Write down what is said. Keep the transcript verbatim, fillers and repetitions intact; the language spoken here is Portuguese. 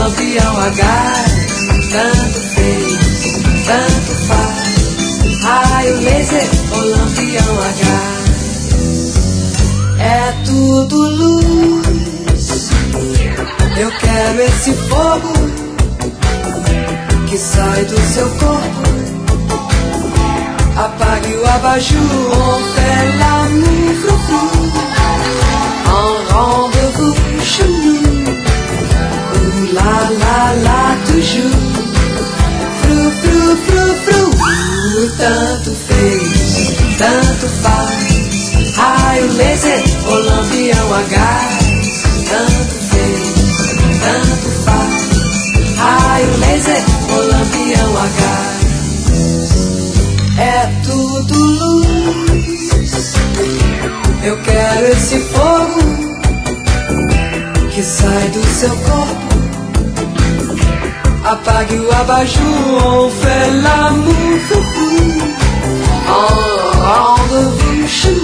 lampião a gás. Tanto fez, tanto faz. Raio laser ou lampião a gás. É tudo luz. Eu quero esse fogo que sai do seu corpo. Apague o abajur. On fait l'amour frou-frou en rendez-vous chez nous. Ouh la la la toujours. Frou frou frou frou. Tanto fez, tanto faz. Raio laser ou lampião a gás. Tanto fez, tanto faz. Raio laser ou lampião a gás. É tudo luz. Eu quero esse fogo que sai do seu corpo. Apague o abajur. On fait l'amour en rendez-vous chez